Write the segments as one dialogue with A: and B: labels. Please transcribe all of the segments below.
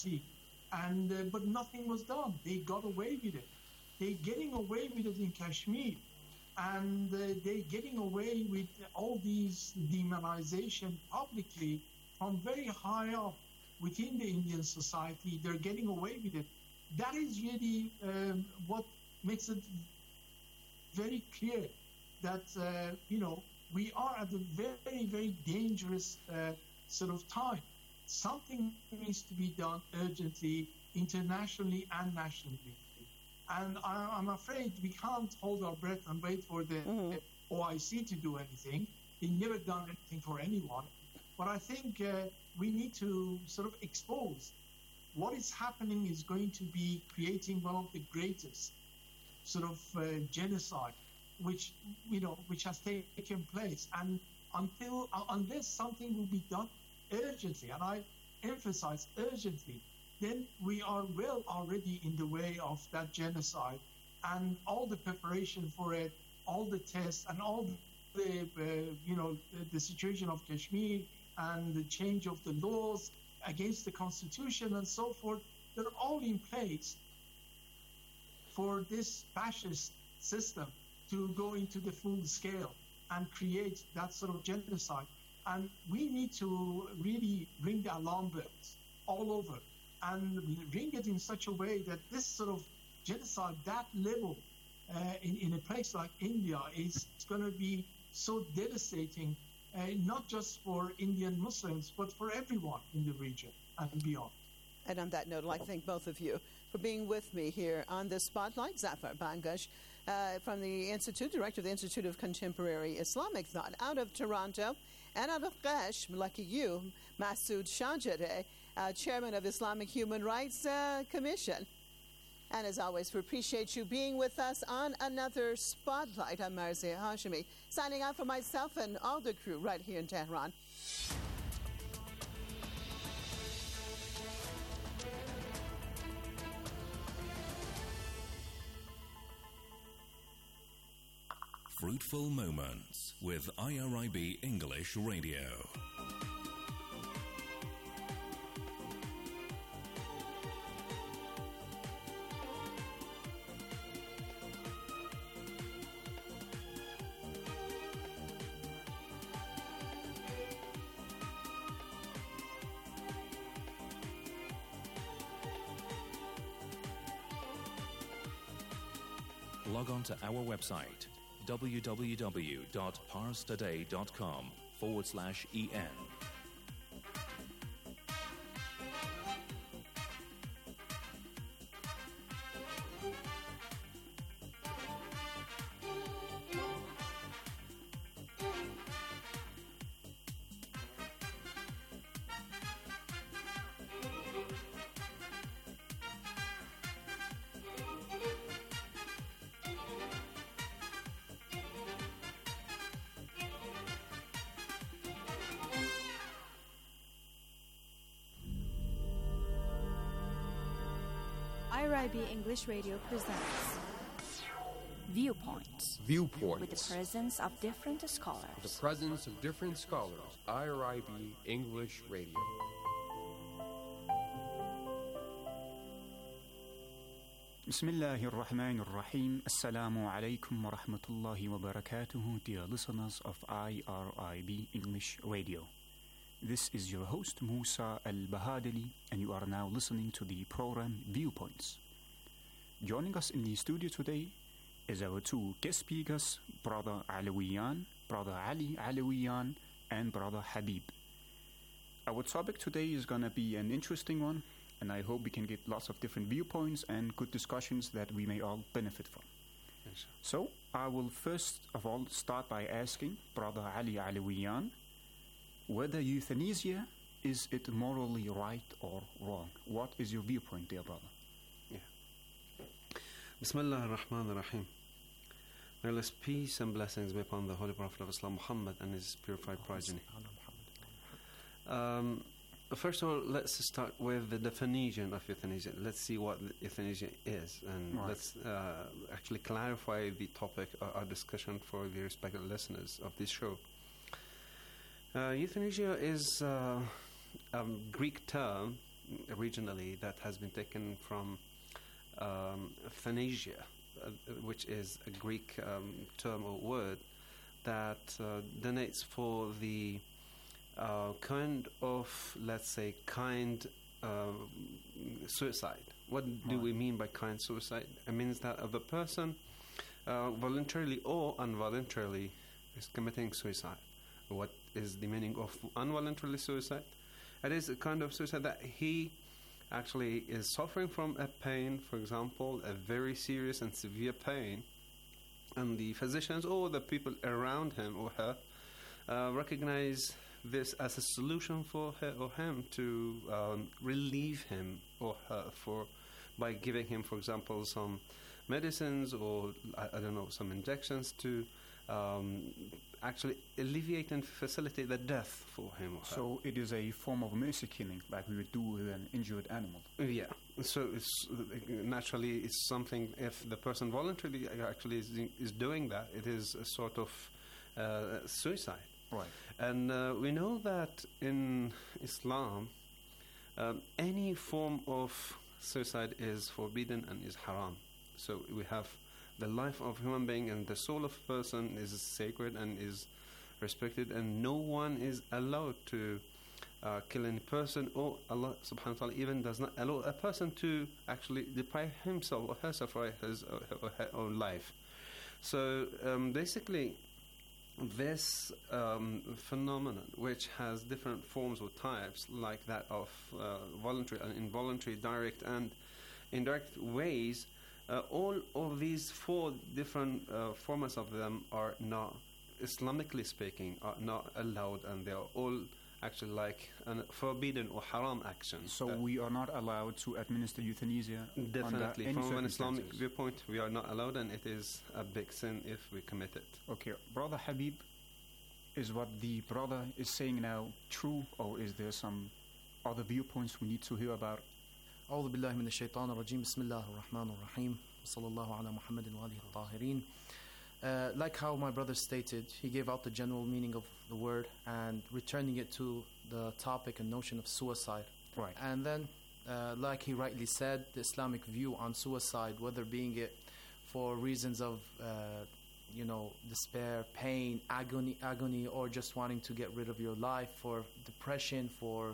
A: and but nothing was done. They got away with it. They're getting away with it in Kashmir, and they're getting away with all these demonization publicly from very high up within the Indian society. They're getting away with it. That is really what makes it very clear that we are at a very, very dangerous sort of time. Something needs to be done urgently, internationally and nationally. And I'm afraid we can't hold our breath and wait for the OIC to do anything. They've never done anything for anyone. But I think we need to sort of expose what is happening is going to be creating one of the greatest sort of genocide which has taken place. And unless something will be done urgently, and I emphasize urgently, then we are well already in the way of that genocide, and all the preparation for it, all the tests, and all the situation of Kashmir and the change of the laws against the constitution and so forth, they're all in place for this fascist system to go into the full scale and create that sort of genocide. And we need to really ring the alarm bells all over and ring it in such a way that this sort of genocide, that level in a place like India is going to be so devastating, not just for Indian Muslims, but for everyone in the region and beyond.
B: And on that note, I'd like to thank both of you for being with me here on the Spotlight. Zafar Bangash from the Institute, Director of the Institute of Contemporary Islamic Thought out of Toronto, and out of Qash, lucky you, Masood Shahjareh, Chairman of Islamic Human Rights Commission. And as always, we appreciate you being with us on another Spotlight. I'm Marzia Hashemi, signing out for myself and all the crew right here in Tehran.
C: Fruitful Moments with IRIB English Radio. Log on to our website www.parstoday.com/EN.
D: IRIB English Radio presents Viewpoints.
E: Viewpoints.
D: With the presence of different scholars.
E: IRIB English Radio.
F: Bismillahir Rahmanir Rahim. Assalamu alaikum wa rahmatullahi wa barakatuhu, dear listeners of IRIB English Radio. This is your host, Musa Al-Bahadali, and you are now listening to the program Viewpoints. Joining us in the studio today is our two guest speakers, Brother Alawiyan, Brother Ali Alawiyan, and Brother Habib. Our topic today is going to be an interesting one, and I hope we can get lots of different viewpoints and good discussions that we may all benefit from.
E: Yes.
F: So, I will first of all start by asking Brother Ali Alawiyan, whether euthanasia, is it morally right or wrong? What is your viewpoint there, brother?
G: Yeah. Bismillah ar-Rahman ar-Rahim. May Allah's peace and blessings be upon the Holy Prophet of Islam, Muhammad, and his purified progeny. First of all, let's start with the definition of euthanasia. Let's see what euthanasia is, and let's actually clarify the topic, our discussion for the respected listeners of this show. Euthanasia is a Greek term regionally that has been taken from Phoenicia, which is a Greek term or word that denotes for the kind of, let's say, kind suicide. What do we mean by kind suicide? It means that if a person voluntarily or involuntarily is committing suicide. What is the meaning of involuntary suicide? It is a kind of suicide that he actually is suffering from a pain, for example, a very serious and severe pain, and the physicians or the people around him or her recognize this as a solution for her or him to relieve him or her by giving him, for example, some medicines or I don't know, some injections to actually alleviate and facilitate the death for him or her.
F: So it is a form of mercy killing, like we would do with an injured animal.
G: Yeah. So it's naturally it's something. If the person voluntarily actually is doing that, it is a sort of suicide.
F: Right.
G: And we know that in Islam, any form of suicide is forbidden and is haram. So we have the life of human being and the soul of a person is sacred and is respected, and no one is allowed to kill any person, or Allah subhanahu wa ta'ala even does not allow a person to actually deprive himself or herself of his or her own life. So basically this phenomenon, which has different forms or types, like that of voluntary and involuntary, direct and indirect ways, all of these four different formats of them are not, Islamically speaking, are not allowed, and they are all actually like forbidden or haram actions.
F: So we are not allowed to administer euthanasia?
G: Definitely. From an Islamic viewpoint, we are not allowed, and it is a big sin if we commit it.
F: Okay. Brother Habib, is what the brother is saying now true, or is there some other viewpoints we need to hear about?
H: أعوذ بالله من الشيطان الرجيم بسم الله الرحمن الرحيم وصلى الله على محمد وآله الطاهرين. Like how my brother stated, he gave out the general meaning of the word and returning it to the topic and notion of suicide.
F: Right.
H: And then, like he rightly said, the Islamic view on suicide, whether being it for reasons of despair, pain, agony, or just wanting to get rid of your life, for depression, for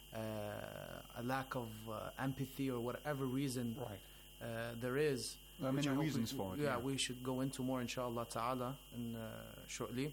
H: a lack of empathy, or whatever reason there is.
F: There are many reasons for it.
H: Yeah, we should go into more, inshallah ta'ala, shortly.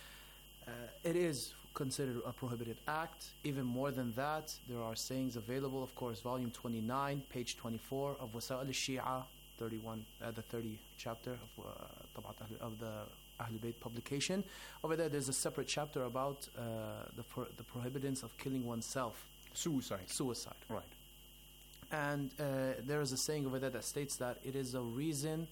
H: It is considered a prohibited act. Even more than that, there are sayings available, of course, volume 29, page 24 of Wasa'il al-Shi'a, 31, the 30 chapter of the Ahlul Bayt publication. Over there's a separate chapter about the prohibitance of killing oneself.
F: Suicide.
H: Right. And there is a saying over there that states that it is a reason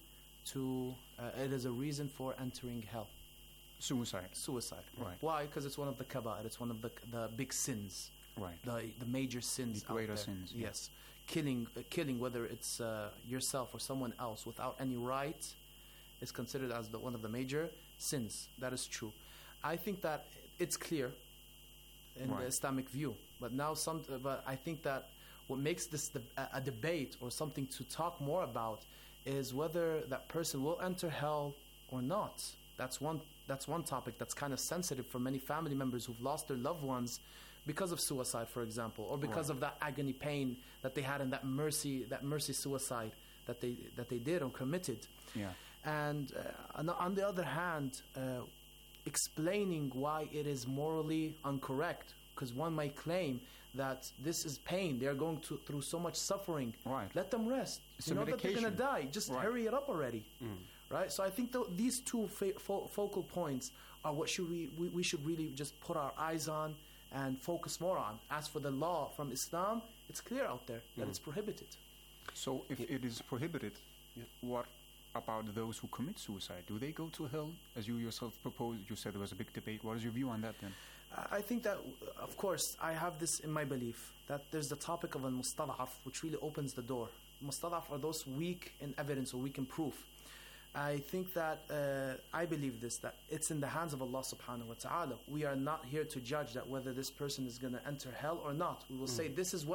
H: for entering hell.
F: Suicide.
H: Right. Why? Because it's one of the kaba'ir. It's one of the big sins.
F: Right.
H: The major sins.
F: The greater
H: out there.
F: sins.
H: Yes. Killing, whether it's yourself or someone else without any right, is considered as one of the major sins. That is true. I think that it's clear in the Islamic view. But I think that what makes this a debate or something to talk more about is whether that person will enter hell or not. That's one topic that's kind of sensitive for many family members who've lost their loved ones because of suicide, for example, or because of that agony pain that they had and that mercy suicide that they did or committed.
F: Yeah.
H: And on the other hand, explaining why it is morally incorrect, because one might claim that this is pain. They are going through so much suffering.
F: Right.
H: Let them rest. You know that they're going to die. Just hurry it up already. Right? So I think these two focal points are what we should really just put our eyes on and focus more on. As for the law from Islam, it's clear out there that it's prohibited.
F: So if it is prohibited, what about those who commit suicide? Do they go to hell, as you yourself proposed? You said there was a big debate. What is your view on that then?
H: I think that, of course, I have this in my belief, that there's the topic of al-mustad'af, which really opens the door. Mustad'af are those weak in evidence or weak in proof. I think that, I believe this, that it's in the hands of Allah subhanahu wa ta'ala. We are not here to judge that whether this person is going to enter hell or not. We will say this is what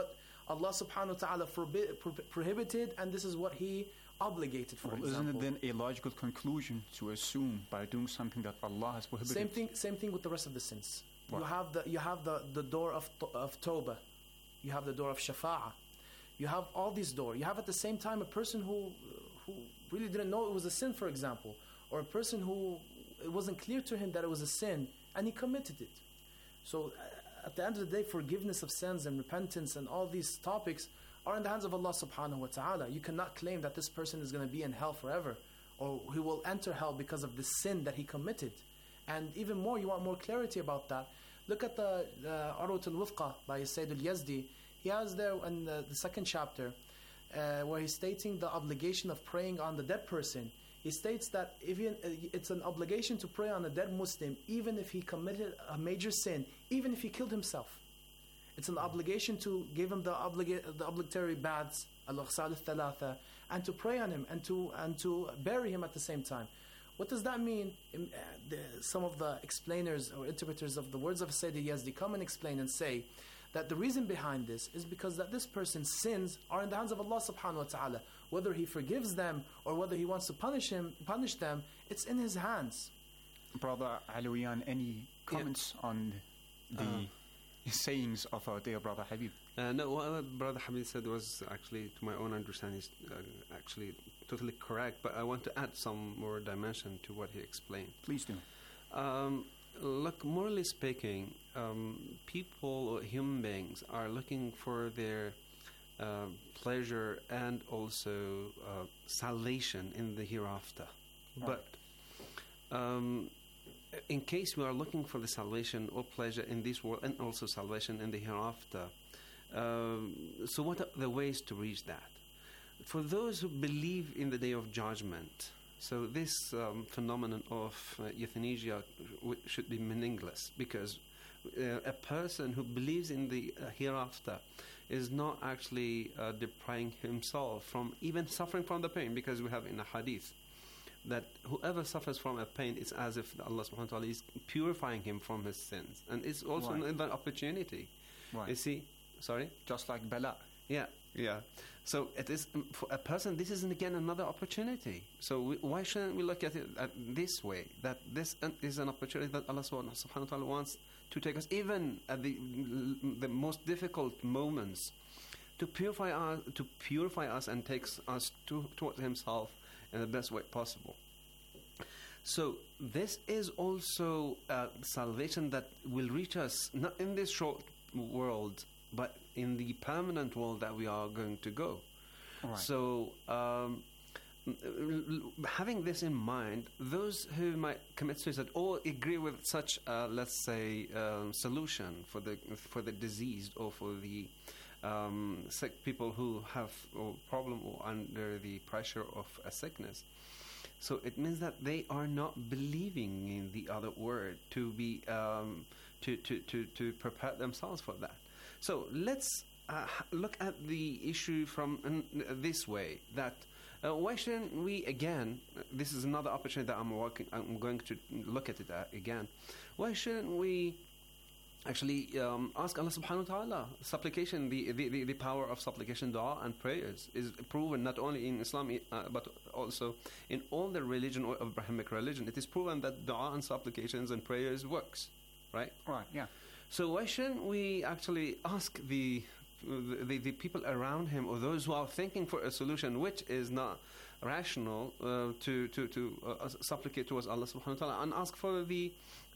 H: Allah subhanahu wa ta'ala prohibited, and this is what He obligated, for example.
F: Isn't it then a logical conclusion to assume by doing something that Allah has prohibited?
H: Same thing with the rest of the sins.
F: What?
H: You have the door of tawbah. You have the door of shafa'ah. You have all these doors. You have at the same time a person who really didn't know it was a sin, for example, or a person who it wasn't clear to him that it was a sin, and he committed it. So at the end of the day, forgiveness of sins and repentance and all these topics are in the hands of Allah subhanahu wa ta'ala. You cannot claim that this person is going to be in hell forever, or he will enter hell because of the sin that he committed. And even more, you want more clarity about that. Look at the Urwat al-Wufqa by Sayyid al-Yazdi. He has there in the second chapter where he's stating the obligation of praying on the dead person. He states that it's an obligation to pray on a dead Muslim even if he committed a major sin, even if he killed himself. It's an obligation to give him the obligatory baths, al-Ghusal al-Thalatha, and to pray on him and to bury him at the same time. What does that mean? Some of the explainers or interpreters of the words of Sayyid Yazdi come and explain and say that the reason behind this is because that this person's sins are in the hands of Allah subhanahu wa ta'ala. Whether He forgives them or whether He wants to punish them, it's in His hands.
F: Brother Alawiyan, any comments on the sayings of our dear brother Habib?
G: No, what Brother Habib said was actually, to my own understanding, actually totally correct, but I want to add some more dimension to what he explained.
F: Please do.
G: Look, morally speaking, people or human beings are looking for their pleasure and also salvation in the hereafter.
F: Right.
G: But in case we are looking for the salvation or pleasure in this world and also salvation in the hereafter, so what are the ways to reach that? For those who believe in the Day of Judgment, so this phenomenon of euthanasia should be meaningless, because a person who believes in the hereafter is not actually depriving himself from even suffering from the pain, because we have in a hadith that whoever suffers from a pain, it's as if Allah subhanahu wa ta'ala is purifying him from his sins. And it's also another opportunity.
F: Right.
G: You see? Sorry?
F: Just like Bala.
G: Yeah. So it is for a person. This is again another opportunity. So why shouldn't we look at it this way? That this is an opportunity that Allah subhanahu wa ta'ala wants to take us, even at the most difficult moments, to purify us and takes us towards Himself in the best way possible. So this is also salvation that will reach us not in this short world, but in the permanent world that we are going to go.
F: Right.
G: So having this in mind, those who might commit suicide or agree with such, let's say, solution for the diseased or for the sick people who have a problem or under the pressure of a sickness. So it means that they are not believing in the other word to be to prepare themselves for that. So let's look at the issue from this way, that why shouldn't we, again, this is another opportunity that I'm going to look at it again, why shouldn't we actually ask Allah subhanahu wa ta'ala? Supplication, the power of supplication, dua and prayers is proven not only in Islam but also in all the religion or Abrahamic religion. It is proven that dua and supplications and prayers works, right?
F: Right, yeah.
G: So why shouldn't we actually ask the people around him, or those who are thinking for a solution which is not rational, to supplicate towards Allah subhanahu wa ta'ala and ask for the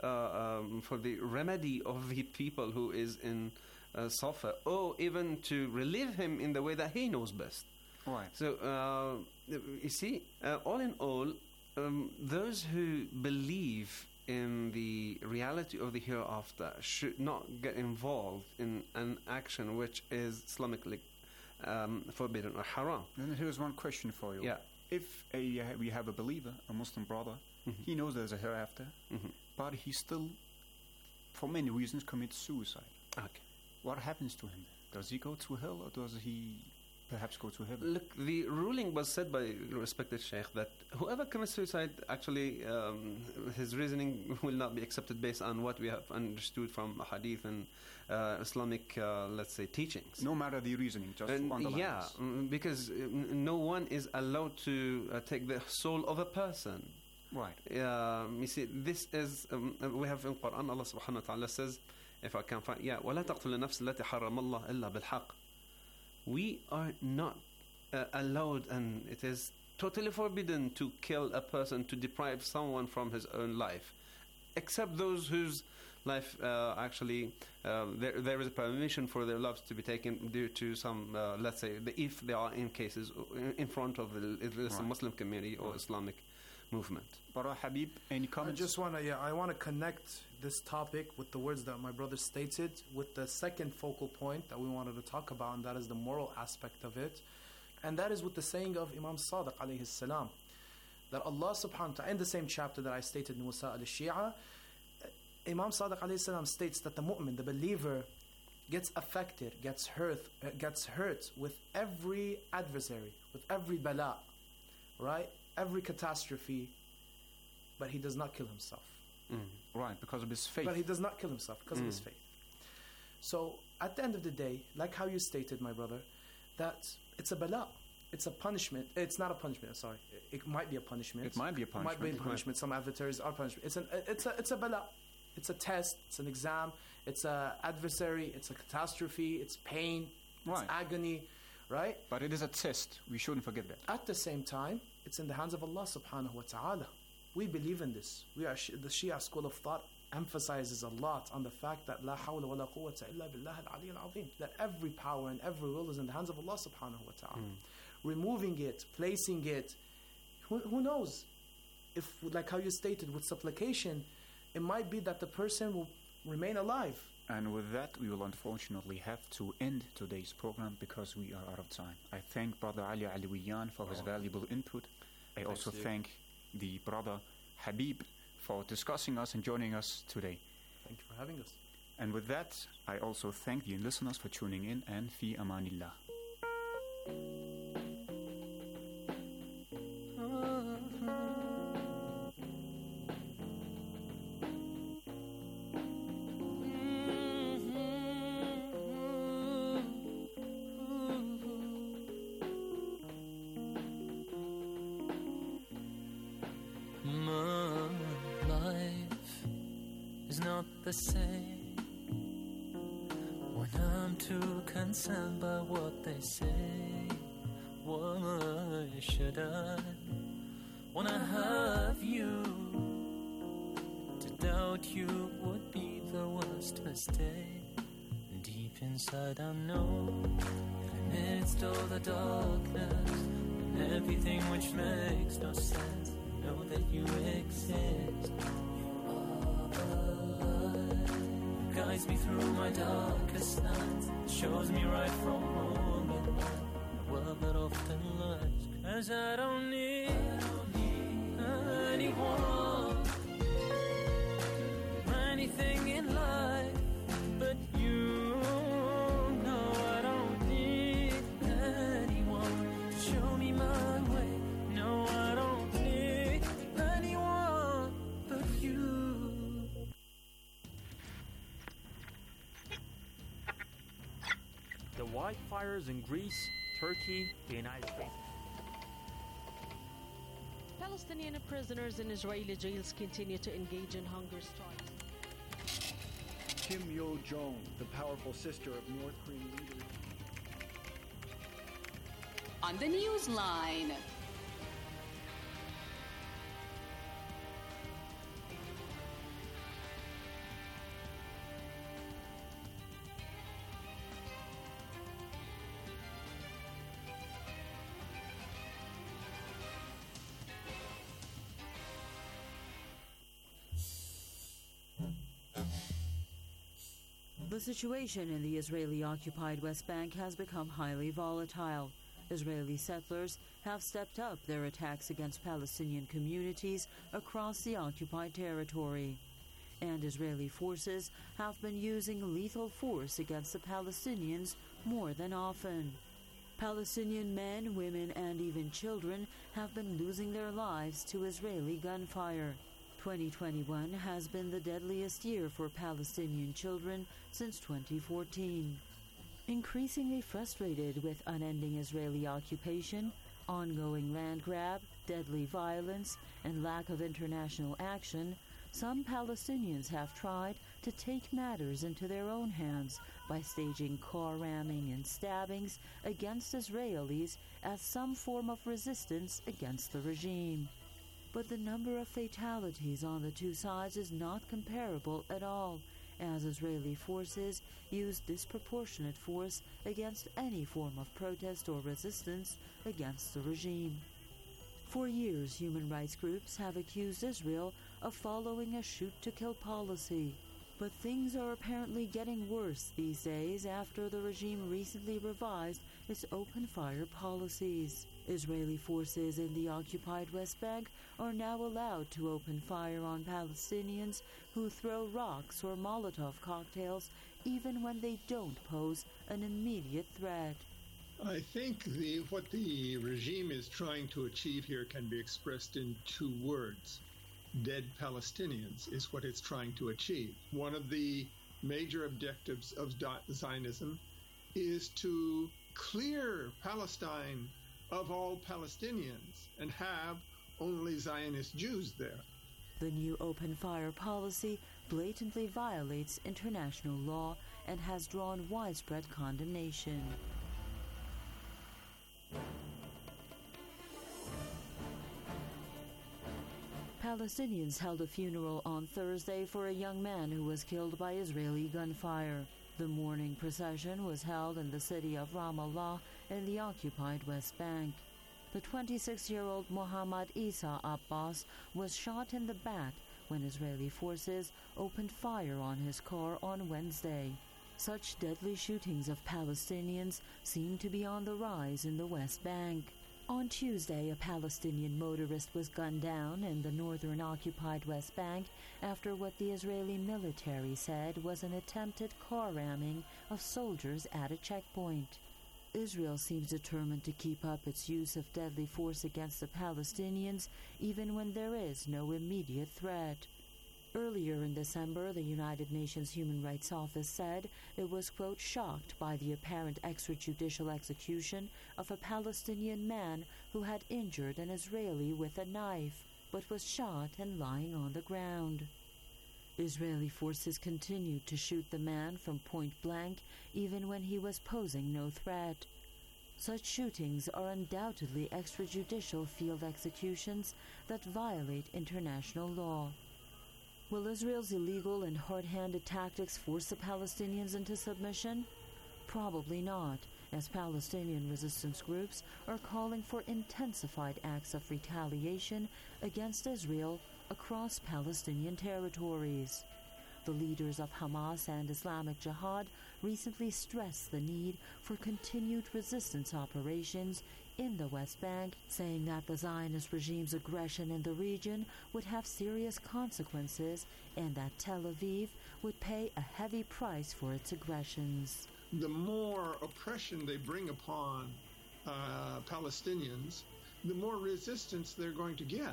G: remedy of the people who is in suffer, or even to relieve him in the way that he knows best.
F: Right.
G: So you see, all in all, those who believe in the reality of the hereafter should not get involved in an action which is Islamically forbidden or haram.
F: Then here's one question for you.
G: Yeah.
F: If we have a believer, a Muslim brother, he knows there's a hereafter, but he still, for many reasons, commits suicide.
G: Okay.
F: What happens to him? Does he go to hell, or does he perhaps go to heaven.
G: Look, the ruling was said by respected Sheikh that whoever commits suicide, actually, his reasoning will not be accepted based on what we have understood from hadith and Islamic, let's say, teachings.
F: No matter the reasoning, just on the
G: yeah, because no one is allowed to take the soul of a person.
F: Right.
G: You see, this is, we have in Quran, Allah subhanahu wa ta'ala says, if I can find, وَلَا تَقْتُلُ النَّفْسَ الَّتِي حَرَّمَ اللَّهُ إِلَّا بِالْحَقِّ. We are not allowed, and it is totally forbidden to kill a person, to deprive someone from his own life, except those whose life actually there is a permission for their lives to be taken due to some, let's say, if they are in cases in front of the Muslim community or Islamic movement.
F: Bara Habib, any comments?
H: I just want to, I want to connect this topic with the words that my brother stated with the second focal point that we wanted to talk about, and that is the moral aspect of it. And that is with the saying of Imam Sadiq alayhi salam, that Allah subhanahu wa ta'ala, in the same chapter that I stated in Wasa al-Shia, Imam Sadiq alayhi salam states that the mu'min, the believer, gets affected, gets hurt with every adversary, with every bala, right? Every catastrophe, but he does not kill himself.
F: Right, because of his faith.
H: But he does not kill himself because of his faith. So at the end of the day, like how you stated, my brother, that it's a bala, it's a punishment. It's not a punishment. Sorry, it might be a punishment.
F: It might be a punishment.
H: It might be a punishment. Some adversaries are punishment. It's a bala. It's a test. It's an exam. It's a adversary. It's a catastrophe. It's pain. It's agony. Right?
F: But it is a test. We shouldn't forget that.
H: At the same time, it's in the hands of Allah subhanahu wa ta'ala. We believe in this. The Shia school of thought emphasizes a lot on the fact that La hawla wa la quwwata illa billah al-ali al-azim, that every power and every will is in the hands of Allah subhanahu wa ta'ala. Removing it, placing it, who knows? If, like how you stated, with supplication, it might be that the person will remain alive.
F: And with that, we will unfortunately have to end today's program because we are out of time. I thank Brother Ali Alawiyan for his valuable input. I also thank the Brother Habib for discussing us and joining us today.
H: Thank you for having us.
F: And with that, I also thank the listeners for tuning in, and fi amanillah.
I: The same when I'm too concerned by what they say. Why should I, when I have you, to doubt you would be the worst mistake? Deep inside I know that amidst all the darkness and everything which makes no sense, I know that you exist. Guides me through my darkest nights, shows me right from wrong in the world that often lies. 'Cause I don't need anyone or anything in life but you. No, I don't need anyone to show me my way. No, I don't need anyone but you.
J: The wildfires in Greece, Turkey, the United States.
K: Palestinian prisoners in Israeli jails continue to engage in hunger strikes.
L: Kim Yo-jong, the powerful sister of North Korean leader.
M: On the Newsline.
N: The situation in the Israeli-occupied West Bank has become highly volatile. Israeli settlers have stepped up their attacks against Palestinian communities across the occupied territory. And Israeli forces have been using lethal force against the Palestinians more than often. Palestinian men, women, and even children have been losing their lives to Israeli gunfire. 2021 has been the deadliest year for Palestinian children since 2014. Increasingly frustrated with unending Israeli occupation, ongoing land grab, deadly violence, and lack of international action, some Palestinians have tried to take matters into their own hands by staging car ramming and stabbings against Israelis as some form of resistance against the regime. But the number of fatalities on the two sides is not comparable at all, as Israeli forces use disproportionate force against any form of protest or resistance against the regime. For years, human rights groups have accused Israel of following a shoot-to-kill policy. But things are apparently getting worse these days after the regime recently revised its open-fire policies. Israeli forces in the occupied West Bank are now allowed to open fire on Palestinians who throw rocks or Molotov cocktails even when they don't pose an immediate threat.
O: I think what the regime is trying to achieve here can be expressed in two words. Dead Palestinians is what it's trying to achieve. One of the major objectives of Zionism is to clear Palestine of all Palestinians and have only Zionist Jews there.
N: The new open fire policy blatantly violates international law and has drawn widespread condemnation. Palestinians held a funeral on Thursday for a young man who was killed by Israeli gunfire. The mourning procession was held in the city of Ramallah in the occupied West Bank. The 26-year-old Muhammad Isa Abbas was shot in the back when Israeli forces opened fire on his car on Wednesday. Such deadly shootings of Palestinians seem to be on the rise in the West Bank. On Tuesday, a Palestinian motorist was gunned down in the northern occupied West Bank after what the Israeli military said was an attempted car ramming of soldiers at a checkpoint. Israel seems determined to keep up its use of deadly force against the Palestinians even when there is no immediate threat. Earlier in December, the United Nations Human Rights Office said it was, quote, shocked by the apparent extrajudicial execution of a Palestinian man who had injured an Israeli with a knife, but was shot and lying on the ground. Israeli forces continued to shoot the man from point blank even when he was posing no threat. Such shootings are undoubtedly extrajudicial field executions that violate international law. Will Israel's illegal and hard-handed tactics force the Palestinians into submission? Probably not, as Palestinian resistance groups are calling for intensified acts of retaliation against Israel across Palestinian territories. The leaders of Hamas and Islamic Jihad recently stressed the need for continued resistance operations in the West Bank, saying that the Zionist regime's aggression in the region would have serious consequences and that Tel Aviv would pay a heavy price for its aggressions.
O: The more oppression they bring upon Palestinians, the more resistance they're going to get.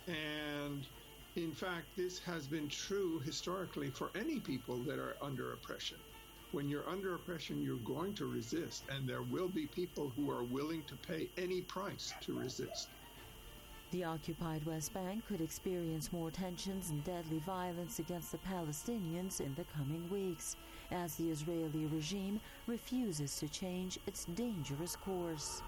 O: And in fact, this has been true historically for any people that are under oppression. When you're under oppression, you're going to resist, and there will be people who are willing to pay any price to resist.
N: The occupied West Bank could experience more tensions and deadly violence against the Palestinians in the coming weeks, as the Israeli regime refuses to change its dangerous course.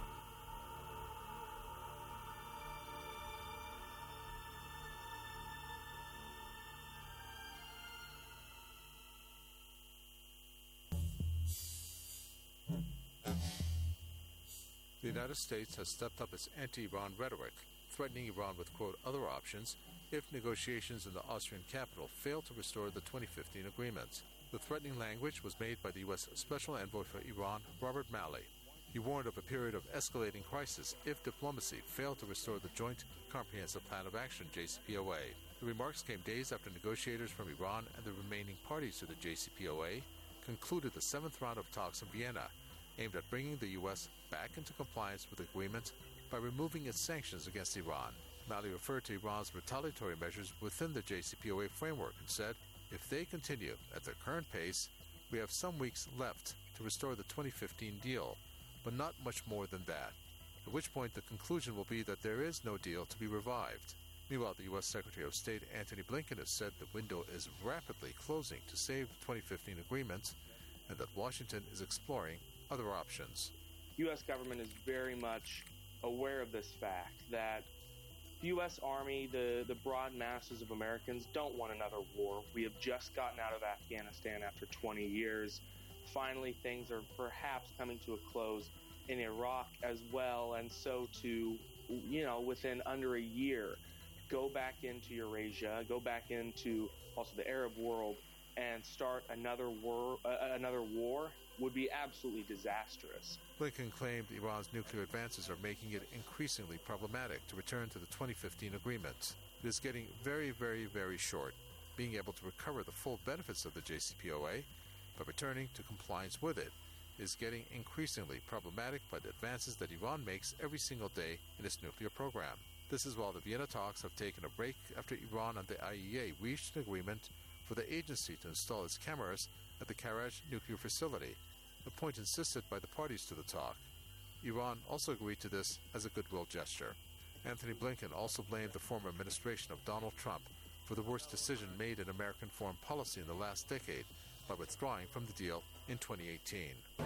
P: The United States has stepped up its anti-Iran rhetoric, threatening Iran with, quote, other options if negotiations in the Austrian capital fail to restore the 2015 agreement. The threatening language was made by the U.S. Special Envoy for Iran, Robert Malley. He warned of a period of escalating crisis if diplomacy failed to restore the Joint Comprehensive Plan of Action, JCPOA. The remarks came days after negotiators from Iran and the remaining parties to the JCPOA concluded the seventh round of talks in Vienna, aimed at bringing the U.S. back into compliance with the agreement by removing its sanctions against Iran. Mali referred to Iran's retaliatory measures within the JCPOA framework and said, if they continue at their current pace, we have some weeks left to restore the 2015 deal, but not much more than that, at which point the conclusion will be that there is no deal to be revived. Meanwhile, the U.S. Secretary of State Antony Blinken has said the window is rapidly closing to save the 2015 agreement and that Washington is exploring other options.
Q: The U.S. government is very much aware of this fact that the U.S. Army, the broad masses of Americans, don't want another war. We have just gotten out of Afghanistan after 20 years. Finally, things are perhaps coming to a close in Iraq as well, and so to, within under a year, go back into Eurasia, go back into also the Arab world, and start another war would be absolutely disastrous.
P: Blinken claimed Iran's nuclear advances are making it increasingly problematic to return to the 2015 agreement. It is getting very, very, very short. Being able to recover the full benefits of the JCPOA by returning to compliance with it is getting increasingly problematic by the advances that Iran makes every single day in its nuclear program. This is while the Vienna talks have taken a break after Iran and the IAEA reached an agreement for the agency to install its cameras at the Karaj nuclear facility, a point insisted by the parties to the talk. Iran also agreed to this as a goodwill gesture. Antony Blinken also blamed the former administration of Donald Trump for the worst decision made in American foreign policy in the last decade by withdrawing from the deal in 2018.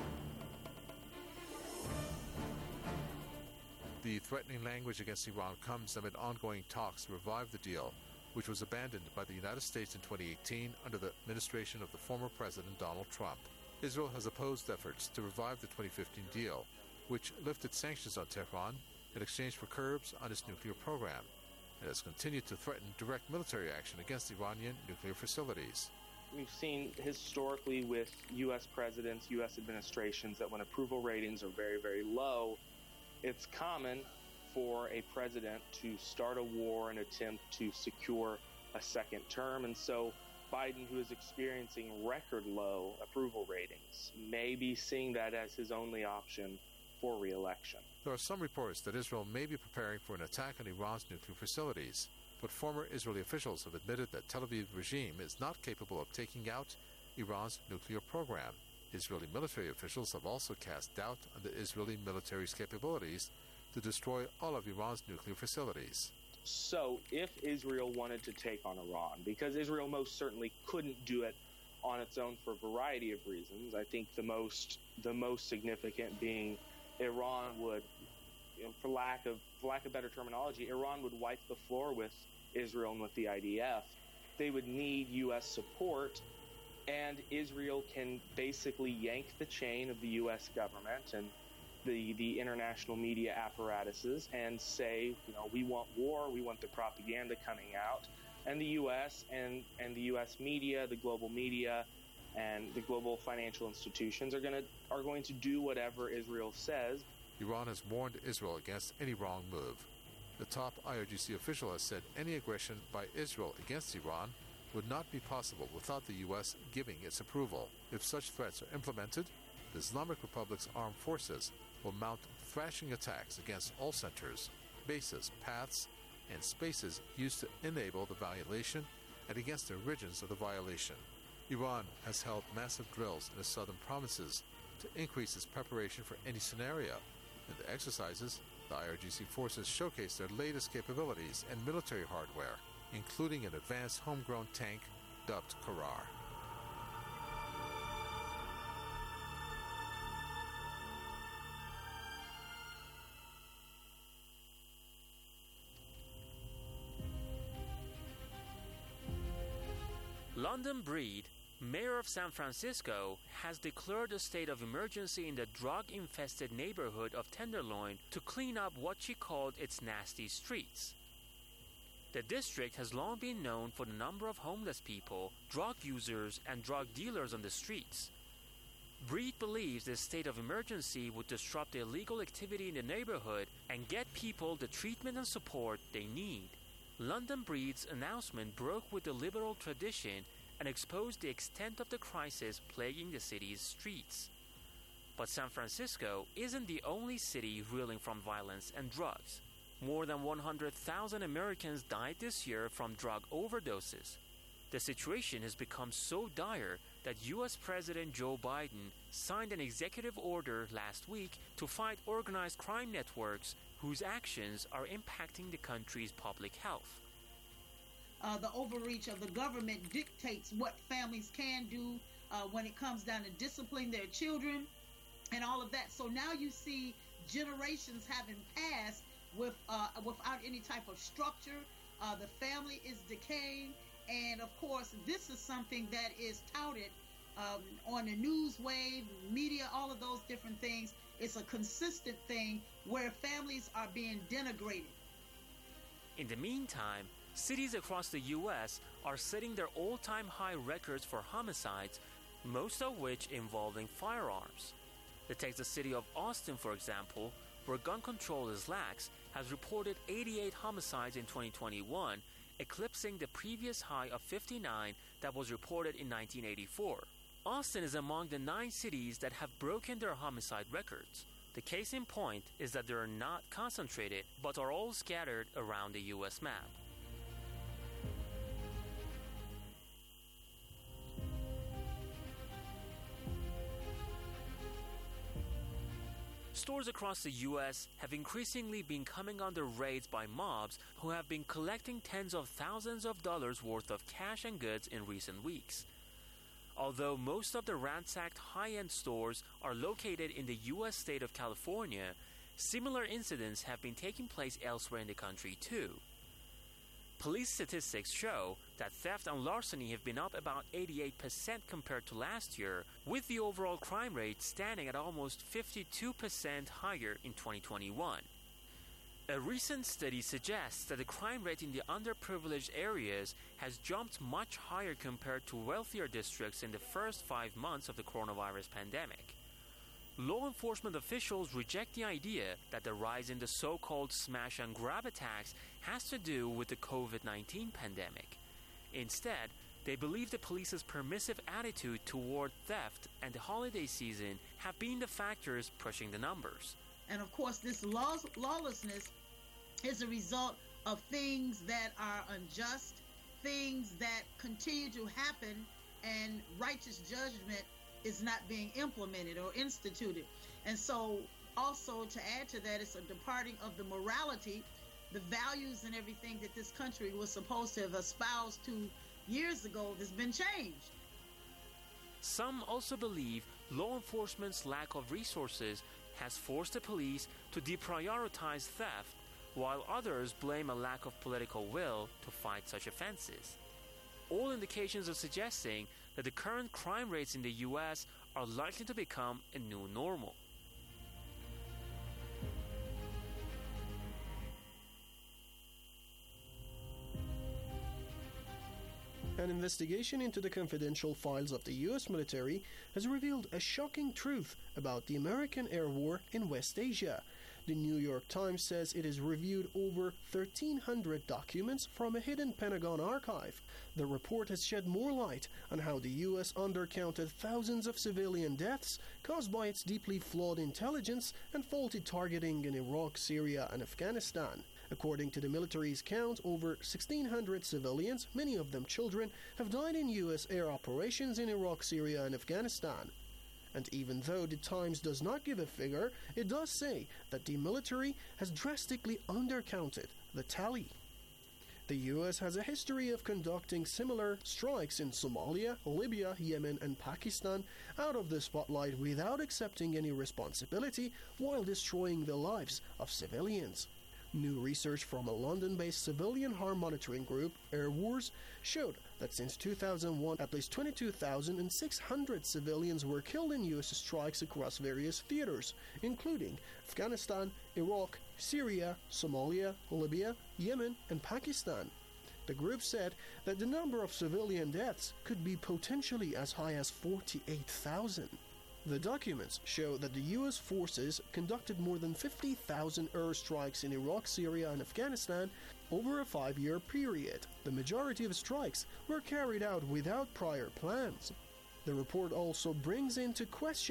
P: The threatening language against Iran comes amid ongoing talks to revive the deal, which was abandoned by the United States in 2018 under the administration of the former President Donald Trump. Israel has opposed efforts to revive the 2015 deal, which lifted sanctions on Tehran in exchange for curbs on its nuclear program, and has continued to threaten direct military action against Iranian nuclear facilities.
Q: We've seen historically with U.S. presidents, U.S. administrations, that when approval ratings are very, very low, it's common for a president to start a war and attempt to secure a second term. And so Biden, who is experiencing record low approval ratings, may be seeing that as his only option for re-election.
P: There are some reports that Israel may be preparing for an attack on Iran's nuclear facilities, but former Israeli officials have admitted that Tel Aviv regime is not capable of taking out Iran's nuclear program. Israeli military officials have also cast doubt on the Israeli military's capabilities to destroy all of Iran's nuclear facilities.
Q: So if Israel wanted to take on Iran, because Israel most certainly couldn't do it on its own for a variety of reasons, I think the most significant being Iran would, for lack of better terminology, Iran would wipe the floor with Israel and with the IDF. They would need U.S. support, and Israel can basically yank the chain of the U.S. government and the international media apparatuses and say, we want war, we want the propaganda coming out, and the U.S. and the U.S. media, the global media, and the global financial institutions are going to do whatever Israel says.
P: Iran has warned Israel against any wrong move. The top IRGC official has said any aggression by Israel against Iran would not be possible without the U.S. giving its approval. If such threats are implemented, the Islamic Republic's armed forces will mount thrashing attacks against all centers, bases, paths, and spaces used to enable the violation and against the origins of the violation. Iran has held massive drills in the southern provinces to increase its preparation for any scenario. In the exercises, the IRGC forces showcased their latest capabilities and military hardware, including an advanced homegrown tank dubbed Qarar.
J: London Breed, mayor of San Francisco, has declared a state of emergency in the drug-infested neighborhood of Tenderloin to clean up what she called its nasty streets. The district has long been known for the number of homeless people, drug users, and drug dealers on the streets. Breed believes this state of emergency would disrupt the illegal activity in the neighborhood and get people the treatment and support they need. London Breed's announcement broke with the liberal tradition and exposed the extent of the crisis plaguing the city's streets. But San Francisco isn't the only city reeling from violence and drugs. More than 100,000 Americans died this year from drug overdoses. The situation has become so dire that U.S. President Joe Biden signed an executive order last week to fight organized crime networks whose actions are impacting the country's public health.
R: The overreach of the government dictates what families can do when it comes down to disciplining their children and all of that. So now you see generations having passed without any type of structure. The family is decaying. And of course, this is something that is touted on the news wave, media, all of those different things. It's a consistent thing where families are being denigrated.
J: In the meantime, cities across the U.S. are setting their all-time high records for homicides, most of which involving firearms. The Texas city of Austin, for example, where gun control is lax, has reported 88 homicides in 2021, eclipsing the previous high of 59 that was reported in 1984. Austin is among the 9 cities that have broken their homicide records. The case in point is that they are not concentrated, but are all scattered around the U.S. map. Stores across the U.S. have increasingly been coming under raids by mobs who have been collecting tens of thousands of dollars worth of cash and goods in recent weeks. Although most of the ransacked high-end stores are located in the U.S. state of California, similar incidents have been taking place elsewhere in the country too. Police statistics show that theft and larceny have been up about 88% compared to last year, with the overall crime rate standing at almost 52% higher in 2021. A recent study suggests that the crime rate in the underprivileged areas has jumped much higher compared to wealthier districts in the first 5 months of the coronavirus pandemic. Law enforcement officials reject the idea that the rise in the so-called smash and grab attacks has to do with the COVID-19 pandemic. Instead, they believe the police's permissive attitude toward theft and the holiday season have been the factors pushing the numbers.
R: And of course, this lawlessness is a result of things that are unjust, things that continue to happen, and righteous judgment is not being implemented or instituted. And so also to add to that, it's a departing of the morality, the values and everything that this country was supposed to have espoused 2 years ago has been changed.
J: Some also believe law enforcement's lack of resources has forced the police to deprioritize theft, while others blame a lack of political will to fight such offenses. All indications are suggesting that the current crime rates in the U.S. are likely to become a new normal.
S: An investigation into the confidential files of the U.S. military has revealed a shocking truth about the American air war in West Asia. The New York Times says it has reviewed over 1,300 documents from a hidden Pentagon archive. The report has shed more light on how the U.S. undercounted thousands of civilian deaths caused by its deeply flawed intelligence and faulty targeting in Iraq, Syria, and Afghanistan. According to the military's count, over 1,600 civilians, many of them children, have died in U.S. air operations in Iraq, Syria, and Afghanistan. And even though the Times does not give a figure, it does say that the military has drastically undercounted the tally. The U.S. has a history of conducting similar strikes in Somalia, Libya, Yemen, and Pakistan out of the spotlight without accepting any responsibility while destroying the lives of civilians. New research from a London-based civilian harm monitoring group, Air Wars, showed that since 2001, at least 22,600 civilians were killed in U.S. strikes across various theaters, including Afghanistan, Iraq, Syria, Somalia, Libya, Yemen, and Pakistan. The group said that the number of civilian deaths could be potentially as high as 48,000. The documents show that the U.S. forces conducted more than 50,000 airstrikes in Iraq, Syria, and Afghanistan over a 5-year period. The majority of strikes were carried out without prior plans. The report also brings into question the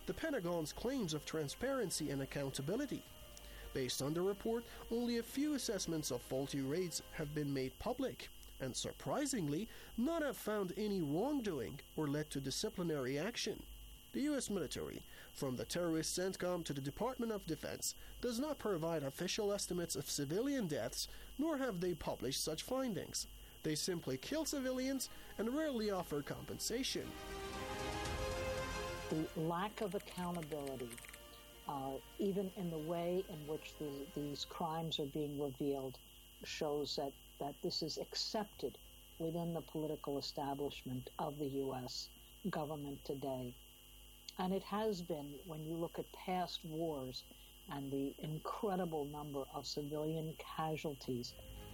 S: the Pentagon's claims of transparency and accountability. Based on the report, only a few assessments of faulty raids have been made public, and surprisingly, none have found any wrongdoing or led to disciplinary action. The U.S. military, from the terrorist CENTCOM to the Department of Defense, does not provide official estimates of civilian deaths, nor have they published such findings. They simply kill civilians and rarely offer compensation.
T: The lack of accountability, even in the way in which these crimes are being revealed, shows that this is accepted within the political establishment of the U.S. government today. And it has been, when you look at past wars and the incredible number of civilian casualties.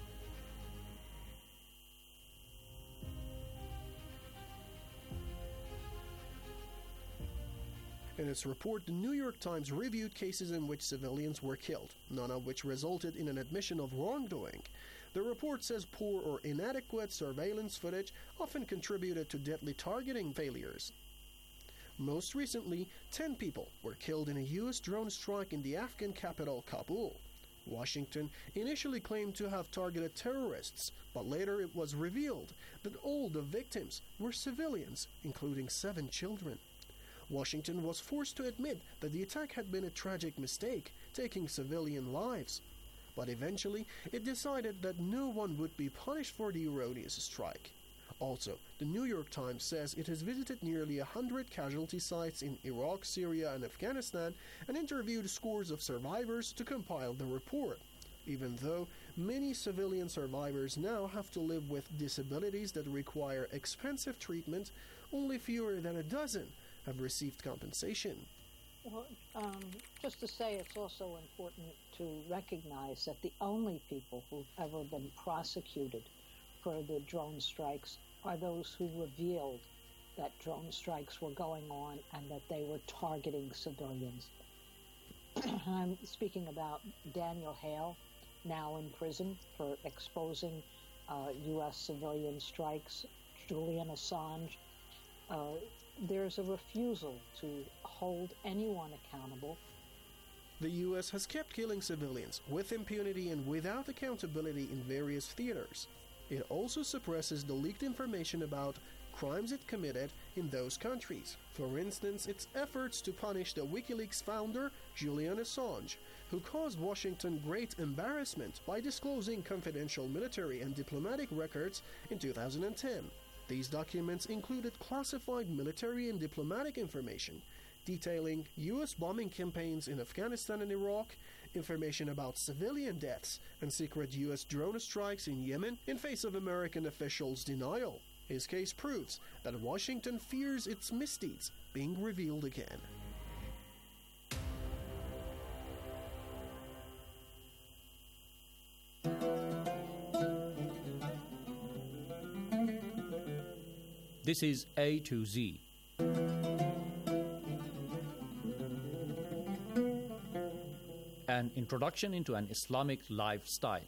S: In its report, the New York Times reviewed cases in which civilians were killed, none of which resulted in an admission of wrongdoing. The report says poor or inadequate surveillance footage often contributed to deadly targeting failures. Most recently, 10 people were killed in a U.S. drone strike in the Afghan capital, Kabul. Washington initially claimed to have targeted terrorists, but later it was revealed that all the victims were civilians, including 7 children. Washington was forced to admit that the attack had been a tragic mistake, taking civilian lives. But eventually, it decided that no one would be punished for the erroneous strike. Also, the New York Times says it has visited nearly 100 casualty sites in Iraq, Syria, and Afghanistan and interviewed scores of survivors to compile the report. Even though many civilian survivors now have to live with disabilities that require expensive treatment, only fewer than a dozen have received compensation.
T: Well, just to say, it's also important to recognize that the only people who've ever been prosecuted for the drone strikes are those who revealed that drone strikes were going on and that they were targeting civilians. I'm speaking about Daniel Hale, now in prison for exposing U.S. civilian strikes, Julian Assange. There's a refusal to hold anyone accountable.
S: The U.S. has kept killing civilians with impunity and without accountability in various theaters. It also suppresses the leaked information about crimes it committed in those countries. For instance, its efforts to punish the WikiLeaks founder, Julian Assange, who caused Washington great embarrassment by disclosing confidential military and diplomatic records in 2010. These documents included classified military and diplomatic information, detailing U.S. bombing campaigns in Afghanistan and Iraq, information about civilian deaths, and secret U.S. drone strikes in Yemen in face of American officials' denial. His case proves that Washington fears its misdeeds being revealed again.
U: This is A to Z. An introduction into an Islamic lifestyle.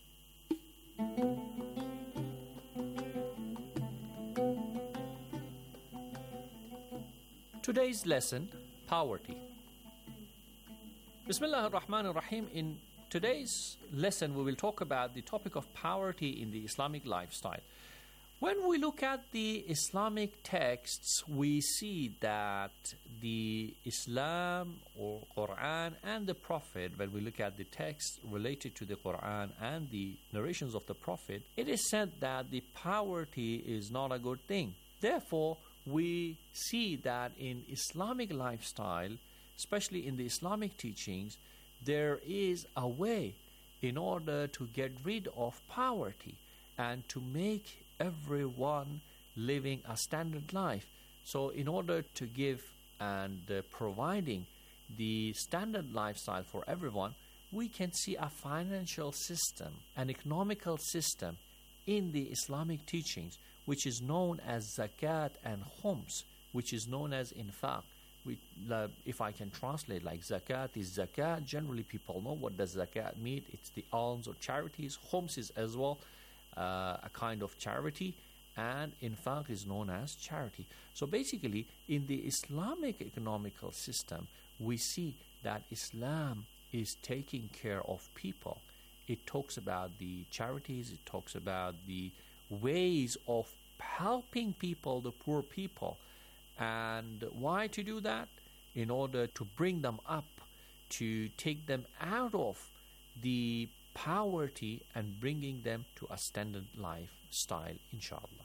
U: Today's lesson, poverty. Bismillah ar-Rahman ar-Rahim. In today's lesson, we will talk about the topic of poverty in the Islamic lifestyle. When we look at the Islamic texts, we see that the Islam or Quran and the Prophet, when we look at the texts related to the Quran and the narrations of the Prophet, it is said that the poverty is not a good thing. Therefore, we see that in Islamic lifestyle, especially in the Islamic teachings, there is a way in order to get rid of poverty and to make everyone living a standard life. So in order to give and providing the standard lifestyle for everyone, we can see a financial system, an economical system in the Islamic teachings, which is known as zakat and khums, which is known as infaq. If I can translate, like zakat is zakat. Generally people know what does zakat mean. It's the alms or charities. Khums is as well a kind of charity, and infaq is known as charity. So basically, in the Islamic economical system, we see that Islam is taking care of people. It talks about the charities, it talks about the ways of helping people, the poor people. And why to do that? In order to bring them up, to take them out of the poverty and bringing them to a standard lifestyle, inshallah.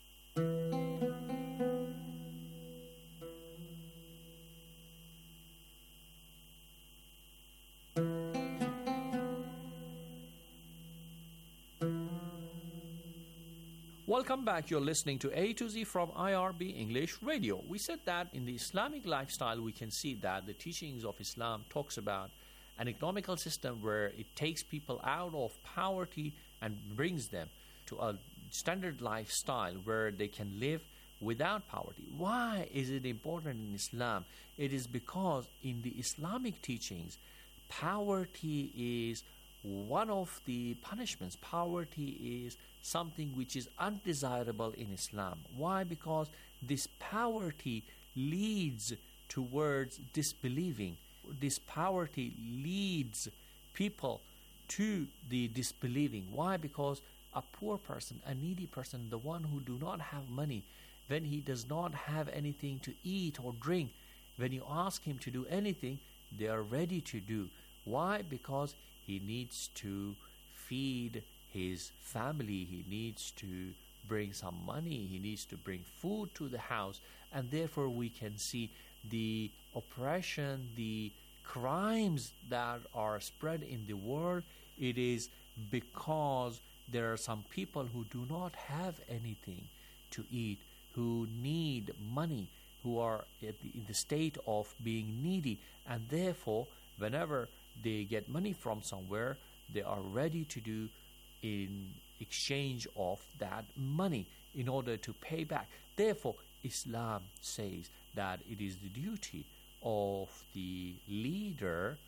U: Welcome back. You're listening to A to Z from IRB English Radio. We said that in the Islamic lifestyle, we can see that the teachings of Islam talks about an economical system where it takes people out of poverty and brings them to a standard lifestyle where they can live without poverty. Why is it important in Islam? It is because in the Islamic teachings, poverty is one of the punishments. Poverty is something which is undesirable in Islam. Why? Because this poverty leads towards disbelieving. This poverty leads people to the disbelieving. Why? Because a poor person, a needy person, the one who do not have money, when he does not have anything to eat or drink, when you ask him to do anything, they are ready to do. Why? Because he needs to feed his family, he needs to bring some money, he needs to bring food to the house, and therefore we can see the oppression, the crimes that are spread in the world. It is because there are some people who do not have anything to eat, who need money, who are in the state of being needy, and therefore whenever they get money from somewhere, they are ready to do in exchange of that money in order to pay back. Therefore, Islam says that it is the duty of the leader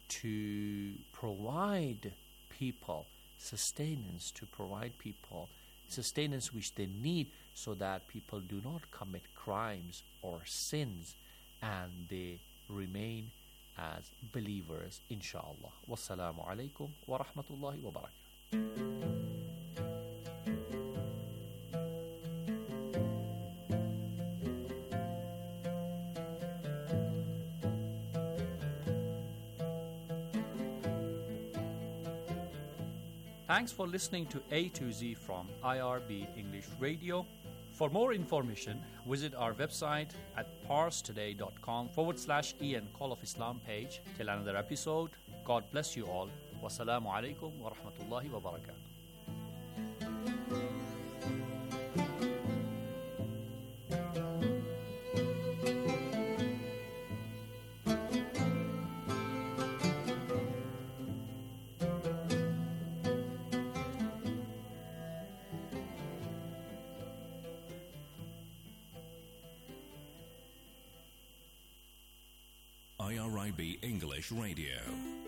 U: to provide people sustenance, to provide people sustenance which they need, so that people do not commit crimes or sins and they remain as believers, inshallah. Wassalamu alaikum wa rahmatullahi wa barakatuh. Thanks for listening to A to Z from IRB English Radio. For more information, visit our website at parstoday.com/EN Call of Islam page. Till another episode, God bless you all. Wassalamu alaikum wa rahmatullahi wa barakatuh.
C: IRIB English Radio.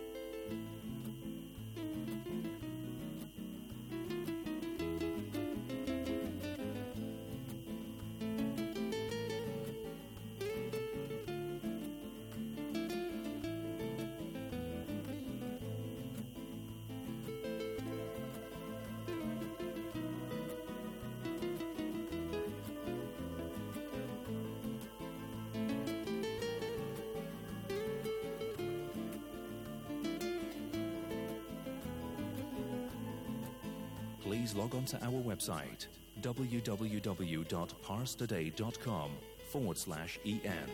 C: Please log on to our website www.parstoday.com/EN.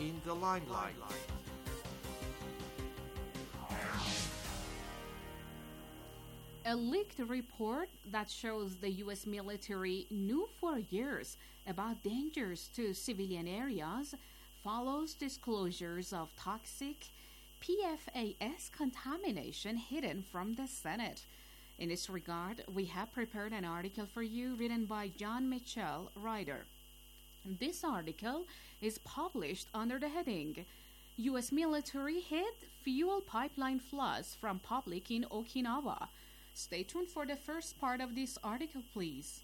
A: in the limelight.
V: A leaked report that shows the U.S. military knew for years about dangers to civilian areas follows disclosures of toxic PFAS contamination hidden from the Senate. In this regard, we have prepared an article for you written by John Mitchell, writer. This article is published under the heading U.S. military hid fuel pipeline floods from public in Okinawa. Stay tuned for the first part of this article, please.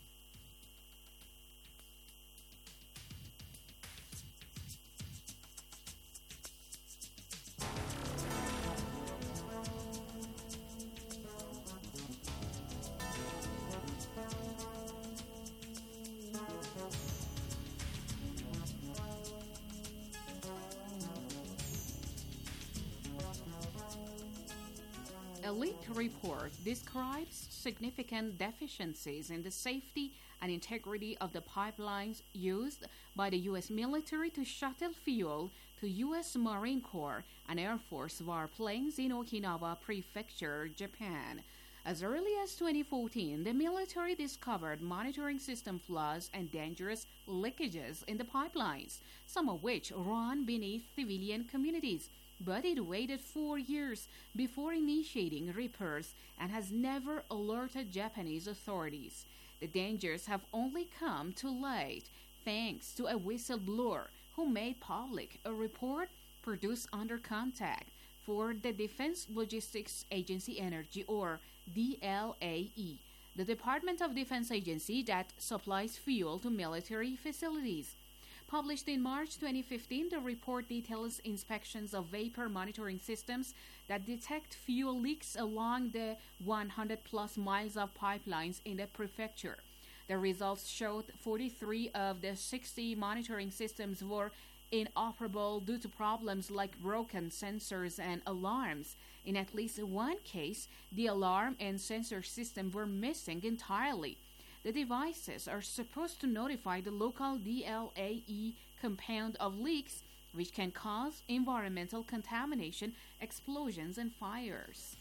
V: A leaked report describes significant deficiencies in the safety and integrity of the pipelines used by the U.S. military to shuttle fuel to U.S. Marine Corps and Air Force warplanes in Okinawa Prefecture, Japan. As early as 2014, the military discovered monitoring system flaws and dangerous leakages in the pipelines, some of which run beneath civilian communities. But it waited 4 years before initiating repairs and has never alerted Japanese authorities. The dangers have only come too late thanks to a whistleblower who made public a report produced under contact for the Defense Logistics Agency Energy, or DLAE, the Department of Defense agency that supplies fuel to military facilities. Published in March 2015, the report details inspections of vapor monitoring systems that detect fuel leaks along the 100-plus miles of pipelines in the prefecture. The results showed 43 of the 60 monitoring systems were inoperable due to problems like broken sensors and alarms. In at least one case, the alarm and sensor system were missing entirely. The devices are supposed to notify the local DLAE compound of leaks, which can cause environmental contamination, explosions, and fires.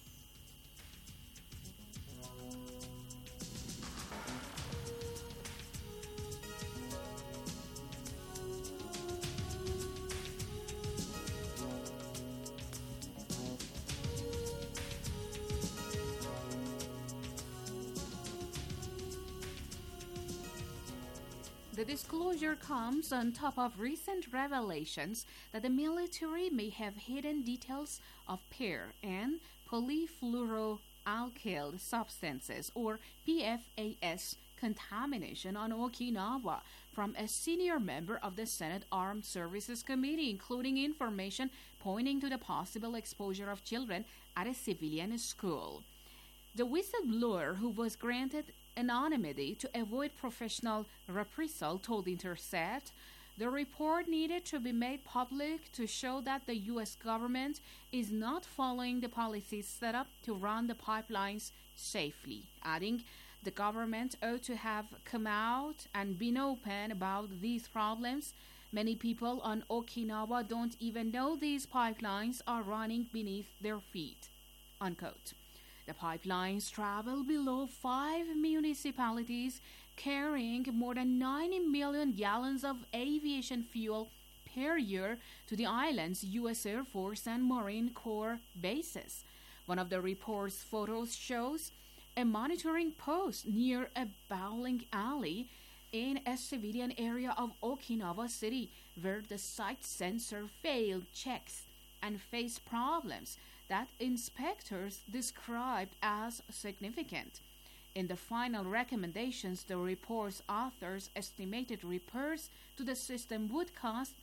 V: The disclosure comes on top of recent revelations that the military may have hidden details of PAIR and polyfluoroalkyl substances, or PFAS, contamination on Okinawa from a senior member of the Senate Armed Services Committee, including information pointing to the possible exposure of children at a civilian school. The whistleblower, who was granted anonymity to avoid professional reprisal, told Intercept the report needed to be made public to show that the U.S. government is not following the policies set up to run the pipelines safely, adding the government ought to have come out and been open about these problems. Many people on Okinawa don't even know these pipelines are running beneath their feet, unquote. The pipelines travel below 5 municipalities, carrying more than 90 million gallons of aviation fuel per year to the island's U.S. Air Force and Marine Corps bases. One of the report's photos shows a monitoring post near a bowling alley in a civilian area of Okinawa City, where the site sensor failed checks and faced problems that inspectors described as significant. In the final recommendations, the report's authors estimated repairs to the system would cost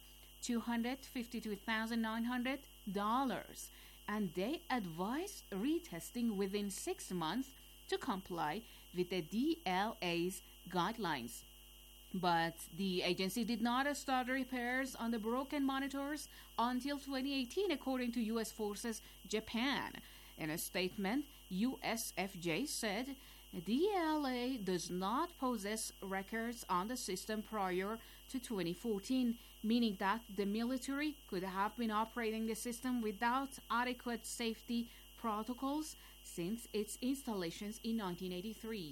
V: $252,900, and they advised retesting within 6 months to comply with the DLA's guidelines. But the agency did not start repairs on the broken monitors until 2018, according to U.S. Forces Japan. In a statement, USFJ said DLA does not possess records on the system prior to 2014, meaning that the military could have been operating the system without adequate safety protocols since its installations in 1983.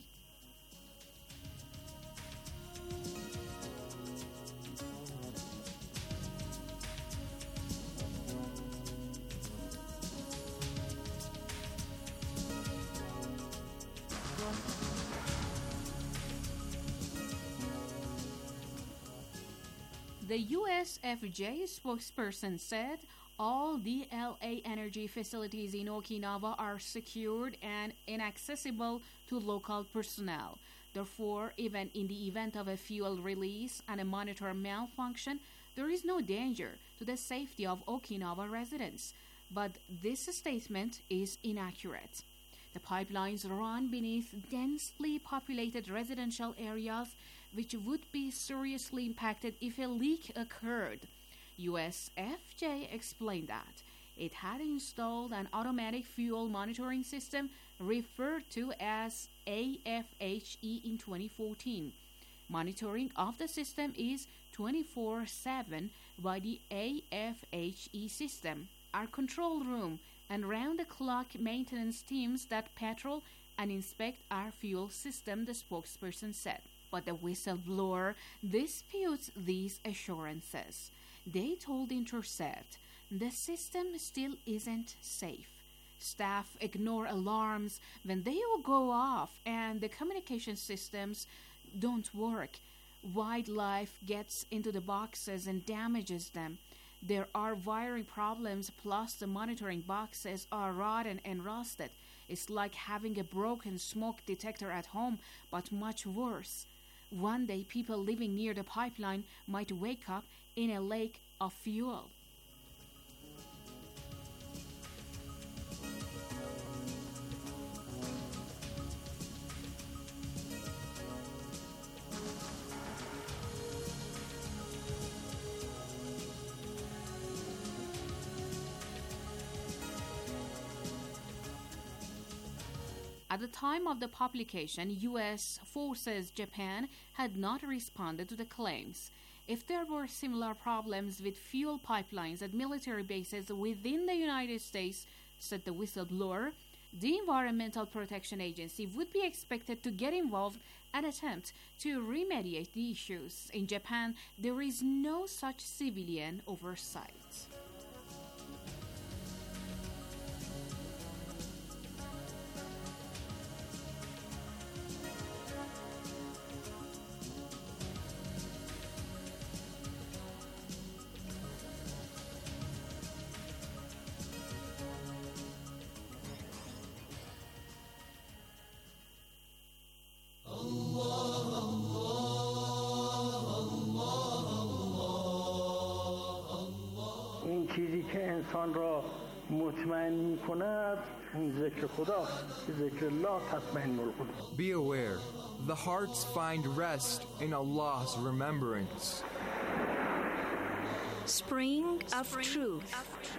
V: The USFJ spokesperson said all DLA energy facilities in Okinawa are secured and inaccessible to local personnel. Therefore, even in the event of a fuel release and a monitor malfunction, there is no danger to the safety of Okinawa residents. But this statement is inaccurate. The pipelines run beneath densely populated residential areas, which would be seriously impacted if a leak occurred. USFJ explained that it had installed an automatic fuel monitoring system referred to as AFHE in 2014. Monitoring of the system is 24/7 by the AFHE system. Our control room and round-the-clock maintenance teams that patrol and inspect our fuel system, the spokesperson said. But the whistleblower disputes these assurances. They told Intercept the system still isn't safe. Staff ignore alarms when they all go off and the communication systems don't work. Wildlife gets into the boxes and damages them. There are wiring problems, plus the monitoring boxes are rotten and rusted. It's like having a broken smoke detector at home, but much worse. One day, people living near the pipeline might wake up in a lake of fuel. At the time of the publication, U.S. forces Japan had not responded to the claims. If there were similar problems with fuel pipelines at military bases within the United States, said the whistleblower, the Environmental Protection Agency would be expected to get involved and attempt to remediate the issues. In Japan, there is no such civilian oversight.
A: چیزی که انسان را مطمئن می‌کند ذکر خداست ذکر الله تطمئن القلوب.
B: Be aware, the hearts find rest in Allah's remembrance.
D: Spring of Truth.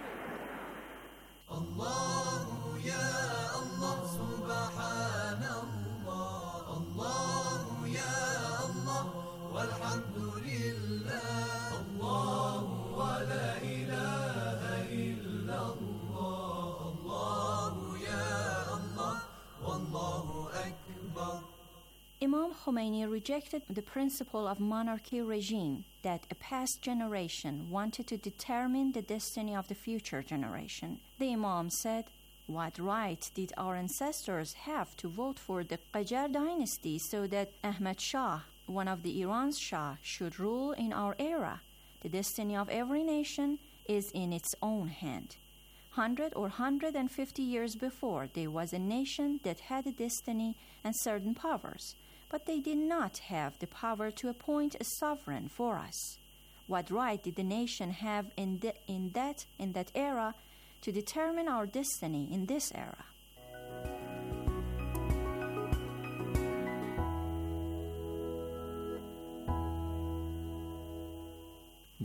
W: الله يا الله سبحان الله الله يا الله والحمد لله الله ولا إله إلا الله الله يا الله والله أكبر.
D: Imam Khomeini rejected the principle of monarchy regime that a past generation wanted to determine the destiny of the future generation. The Imam said, "What right did our ancestors have to vote for the Qajar dynasty so that Ahmad Shah, one of the Iran's Shah, should rule in our era? The destiny of every nation is in its own hand. 100 or 150 years before, there was a nation that had a destiny and certain powers, but they did not have the power to appoint a sovereign for us. What right did the nation have in that era to determine our destiny in this era?"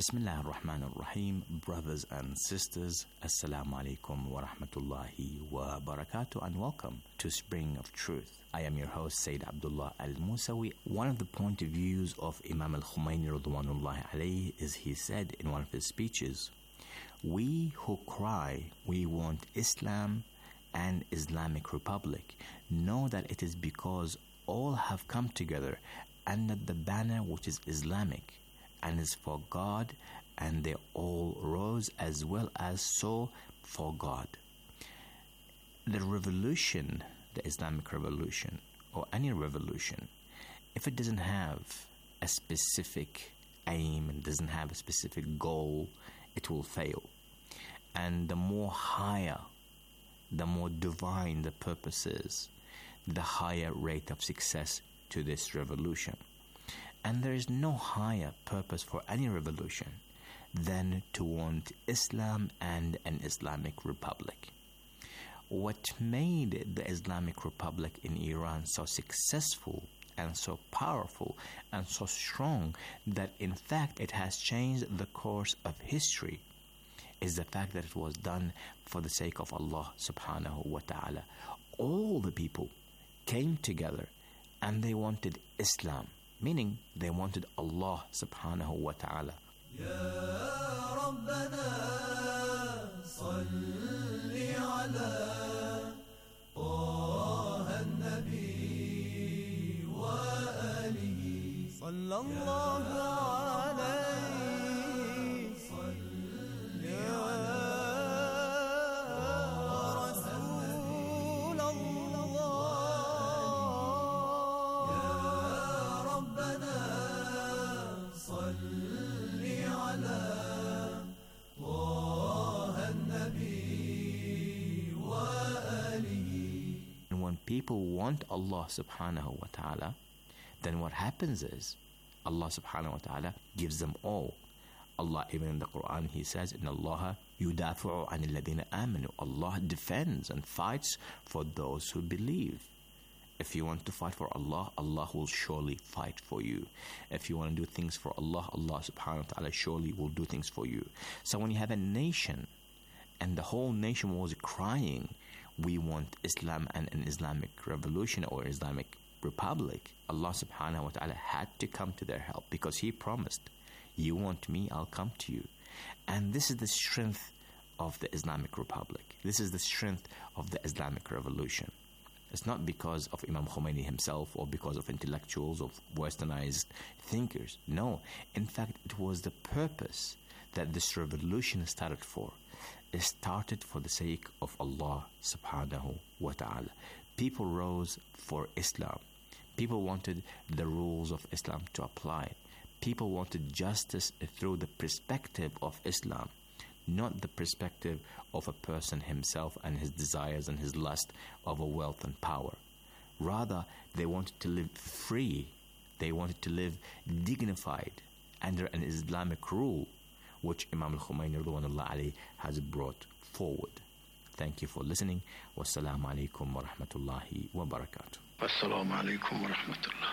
E: Bismillah ar-Rahman ar-Rahim, brothers and sisters, Assalamu alaikum wa rahmatullahi wa barakatuh, and welcome to Spring of Truth. I am your host, Sayyid Abdullah al-Musawi. One of the point of views of Imam al-Khomeini radwanullahi alayhi is he said in one of his speeches, "We who cry, we want Islam and Islamic Republic, know that it is because all have come together under the banner which is Islamic and is for God, and they all rose as well as so for God." The revolution, the Islamic revolution, or any revolution, if it doesn't have a specific aim and doesn't have a specific goal, it will fail. And the more higher, the more divine the purpose is, the higher rate of success to this revolution. And there is no higher purpose for any revolution than to want Islam and an Islamic Republic. What made the Islamic Republic in Iran so successful and so powerful and so strong that in fact it has changed the course of history is the fact that it was done for the sake of Allah subhanahu wa ta'ala. All the people came together and they wanted Islam, meaning they wanted Allah subhanahu wa ta'ala.
W: يا ربنا صل على طه النبي وآله صلى الله عليه صل يا رسول الله يا ربنا صل على طه النبي وآله.
E: And when people want Allah subhanahu wa ta'ala, then what happens is Allah subhanahu wa ta'ala gives them all. Allah, even in the Quran, He says, "Inna Allah yudafi'u anil ladina amanu." Allah defends and fights for those who believe. If you want to fight for Allah, Allah will surely fight for you. If you want to do things for Allah, Allah subhanahu wa ta'ala surely will do things for you. So when you have a nation and the whole nation was crying, "We want Islam and an Islamic revolution or Islamic Republic," Allah subhanahu wa ta'ala had to come to their help because He promised, "You want me, I'll come to you." And this is the strength of the Islamic Republic. This is the strength of the Islamic revolution. It's not because of Imam Khomeini himself or because of intellectuals or westernized thinkers. No, in fact, it was the purpose that this revolution started for. It started for the sake of Allah subhanahu wa ta'ala. People rose for Islam. People wanted the rules of Islam to apply. People wanted justice through the perspective of Islam, not the perspective of a person himself and his desires and his lust of a wealth and power. Rather, they wanted to live free. They wanted to live dignified under an Islamic rule, which Imam al-Khomeini radwanullahi alayhi has brought forward. Thank you for listening. Wassalamu alaikum wa rahmatullahi wa barakatuh.
A: Assalamu alaikum wa rahmatullah.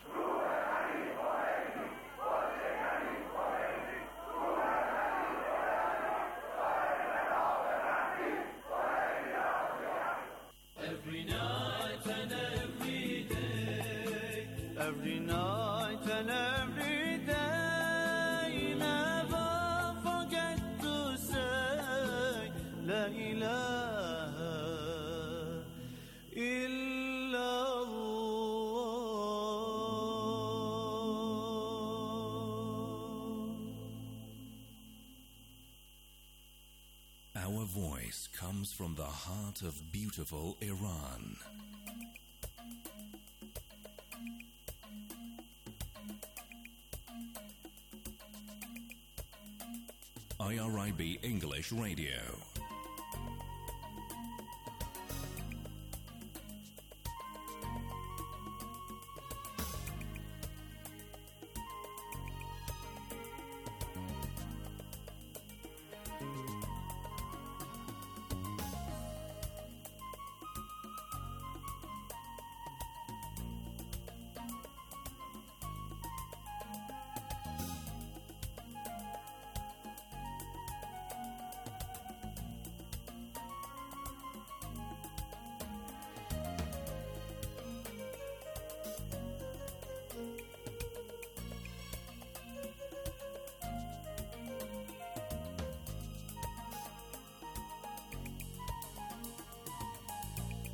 W: Every night and every day, every night and every day, never forget to say La ilaha illallah.
C: Our voice comes from the heart of beautiful Iran. IRIB English Radio.